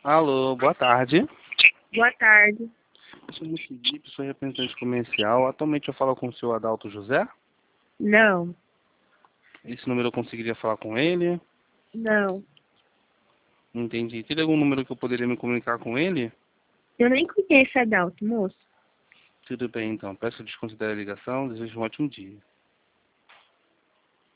Alô, boa tarde. Boa tarde. Eu sou o Felipe, sou representante comercial. Atualmente eu falo com o senhor Adalto José. Não, Esse número eu conseguiria falar com ele? não. Entendi. Teria algum número que eu poderia me comunicar com ele? Eu nem conheço Adalto, moço. Tudo bem, então. Peço que desconsidere a ligação. Desejo um ótimo dia.